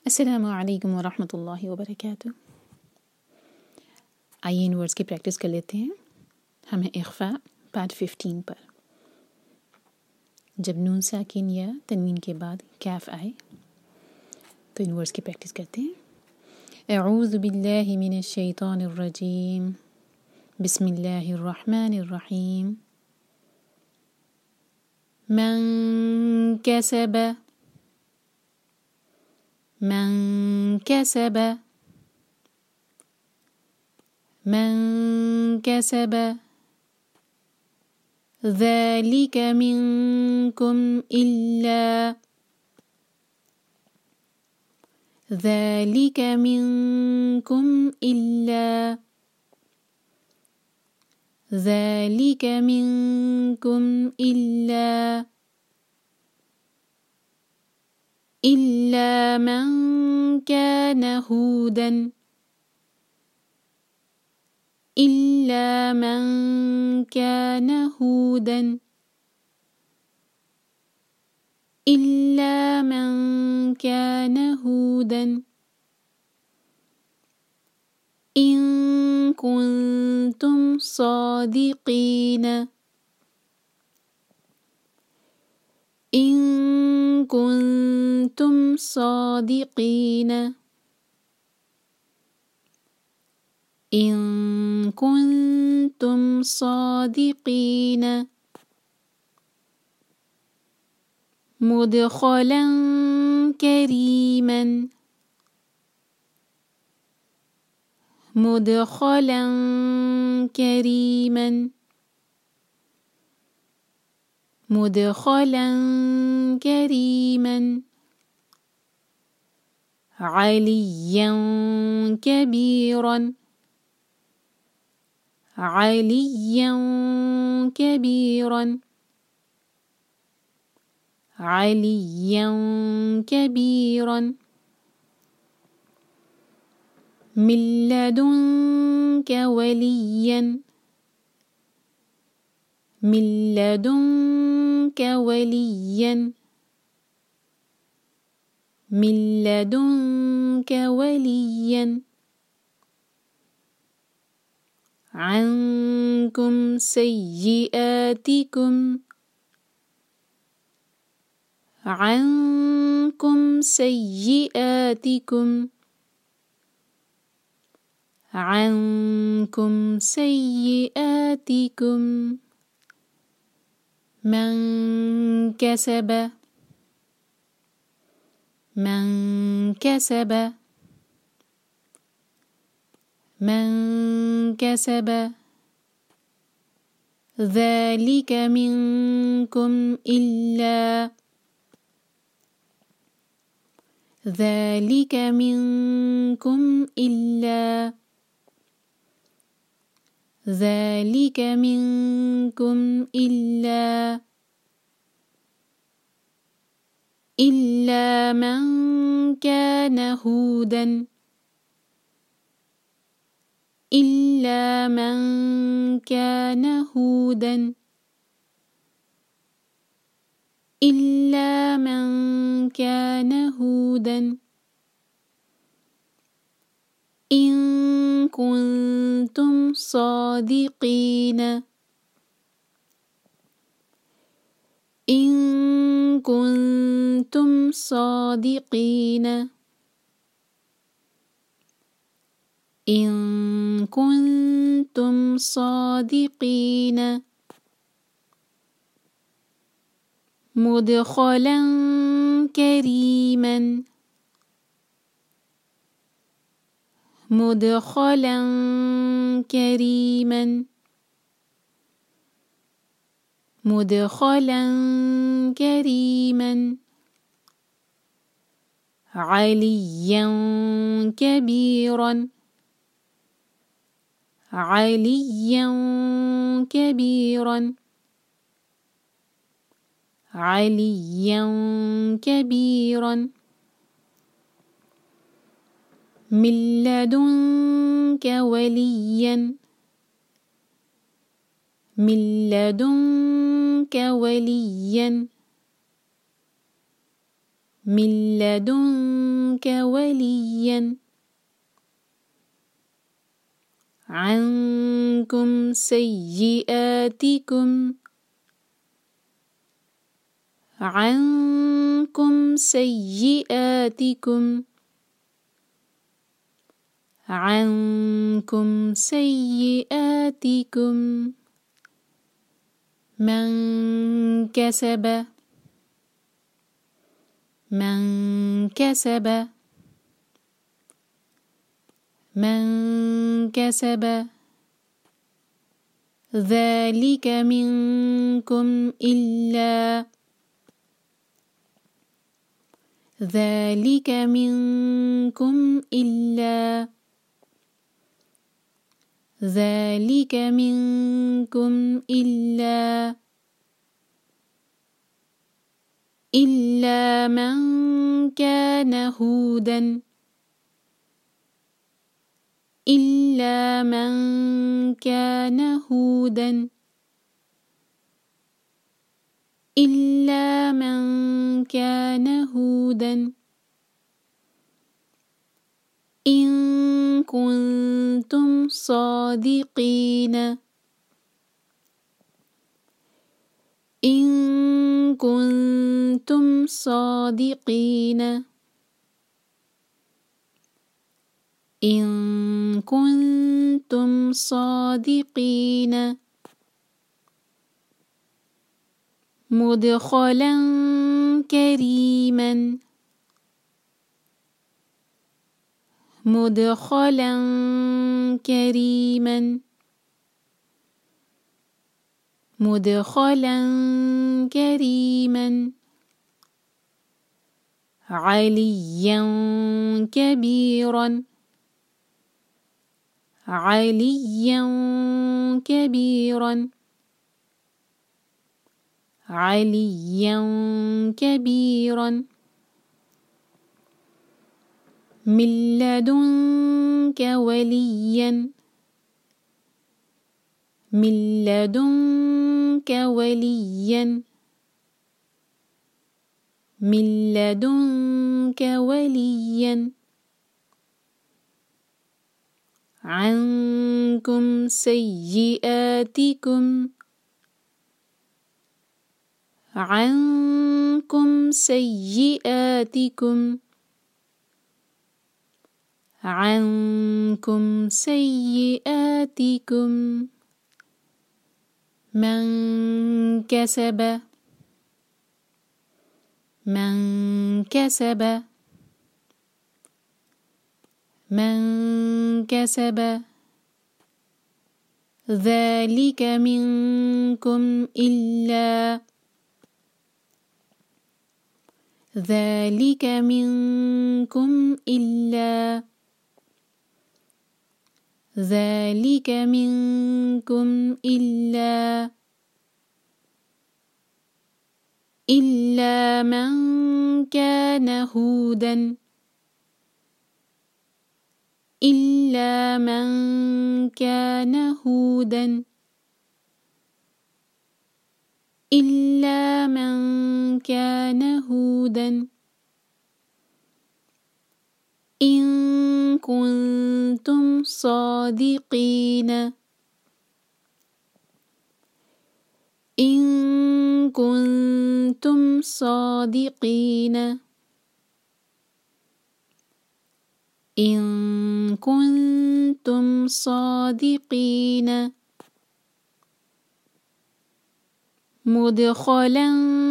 अस्सलाम वालेकुम वरहमतुल्लाहि वबरकातुह। आइए इन वर्ड्स की प्रैक्टिस कर लेते हैं। हम हैं इख्फा पार्ट 15 पर। जब नून साकिन या तनवीन के बाद कैफ आए तो इन वर्ड्स की प्रैक्टिस करते हैं। अऊज़ु बिल्लाहि मिनश शैतानिर रजीम, बिस्मिल्लाहिर रहमानिर रहीम। मन कसब, मन कसब, मन कसब ذلك منكم إلا ذلك منكم إلا ذلك منكم إلا إلا من كان هودا إلا من كان هودا إلا من كان هودا إن كنتم صادقين إن كنتم صادقين إن كنتم صادقين مدخلا كريما مدخلا كريما مدخلا كريما عليا كبيرا عليا كبيرا عليا كبيرا من لدنك وليا من لدنك وليا من لدنك وليا عنكم سيئاتكم عنكم سيئاتكم عنكم سيئاتكم من كسب من كسب من كسب ذلك منكم إلا ذلك منكم إلا ذلك منكم إلا إلا من كان هودا إلا من كان هودا إلا من كان هودا إن كنتم صادقين إن كنتم صادقين إن كنتم صادقين مدخلا كريما مدخلا كريما مدخلا كريما عليا كبيرا عليا كبيرا عليا كبيرا من لدنك وليا من لدنك وليا من لدنك وليا عنكم سيئاتكم عنكم سيئاتكم عنكم سيئاتكم من كسب من كسب من كسب ذلك منكم إلا ذلك منكم إلا ذلك منكم إلا من كان هودا إلا من كان هودا إلا من كان هودا إن كنتم صادقين إن كنتم صادقين إن كنتم صادقين مدخلا كريما مدخلا كريما مدخلا كريما عليا كبيرا عليا كبيرا عليا كبيرا من لدنك وليا من لدنك وليا من لدنك وليا عنكم سيئاتكم عنكم سيئاتكم عنكم سيئاتكم من كسب من كسب من كسب ذلك منكم إلا ذلك منكم إلا ذلك منكم إلا من كان هودا إلا من كان هودا إلا من كان هودا إن كنتم صادقين إن كنتم صادقين إن كنتم صادقين مدخلا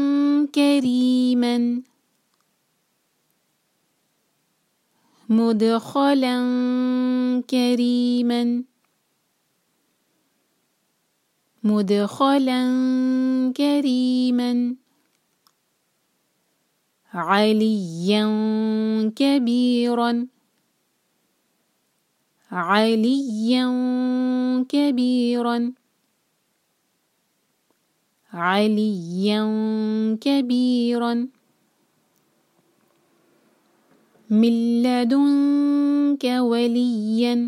كريما مدخلا كريما مدخلا كريما عليا كبيرا عليا كبيرا عليا كبيرا من لدنك وليا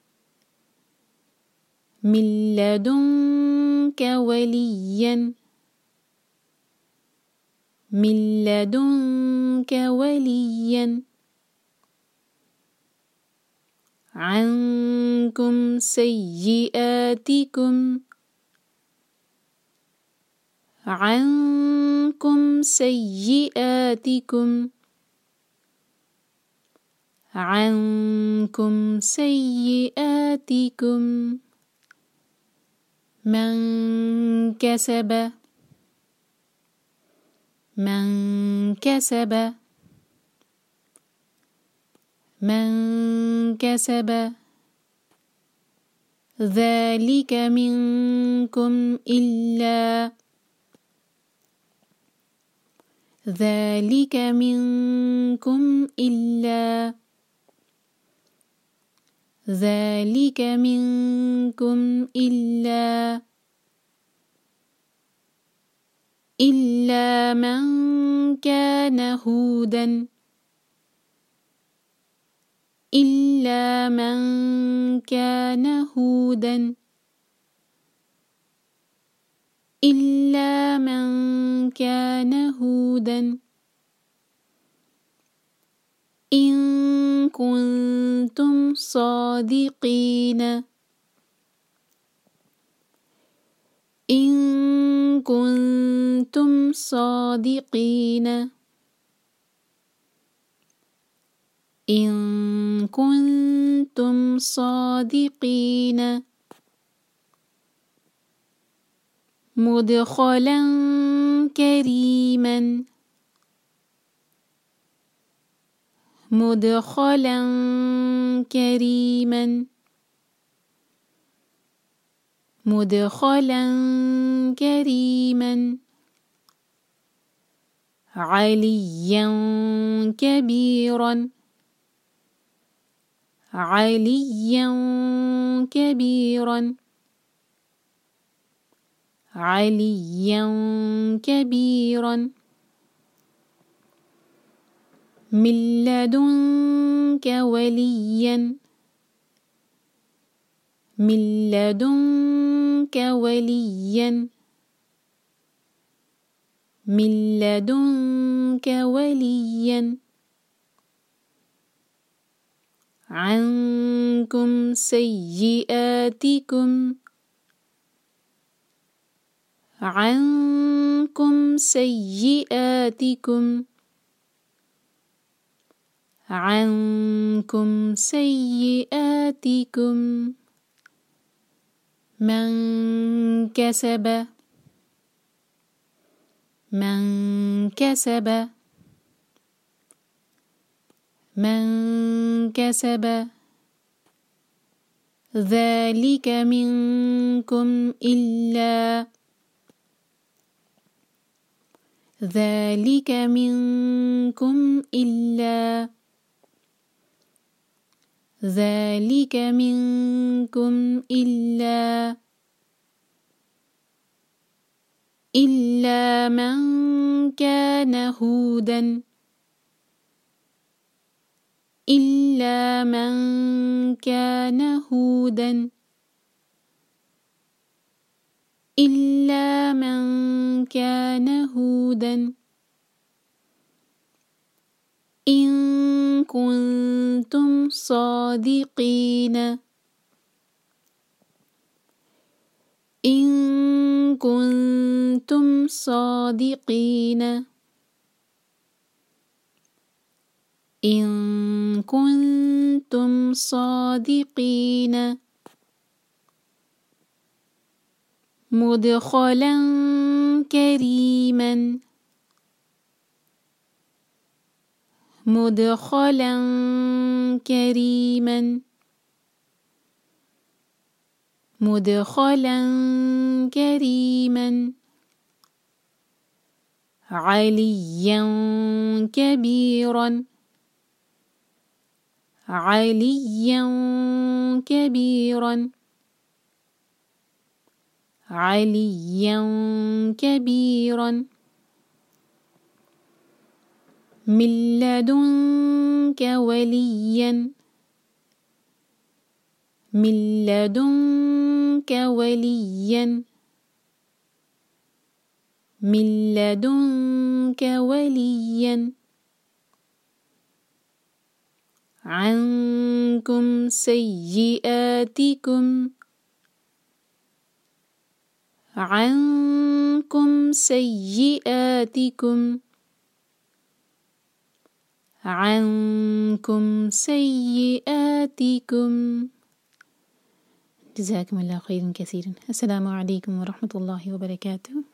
من لدنك وليا من لدنك منك وليا عنكم سيئاتكم عنكم سيئاتكم عنكم سيئاتكم من كسب من كسب من كسب ذلك منكم إلا ذلك منكم إلا ذلك منكم إلا من كان هودا إلا من كان هودا إلا من كان هودا إن كنتم صادقين إن كنتم صادقين إن كنتم صادقين مدخلا كريما مدخلا كريما مدخلا كريما عليا كبيرا عليا كبيرا عليا كبيرا من لدنك وليا من لدنك وليا من لدنك وليا عنكم سيئاتكم عنكم سيئاتكم عنكم سيئاتكم من كسب من كسب من كسب ذلك منكم إلا ذلك منكم إلا ذلك منكم إلا من كان هودا إلا من كان هودا إلا من كان هودا إن كنتم صادقين إن كنتم صادقين إن كنتم صادقين مدخلا كريما مدخلا كريما مدخلا كريما عليا كبيرا عليا كبيرا عليا كبيرا من لدنك وليا من لدنك وليا من لدنك وليا عنكم سيئاتكم عنكم سيئاتكم عنكم سيئاتكم. جزاكم الله خيرا كثيرا. السلام عليكم ورحمة الله وبركاته.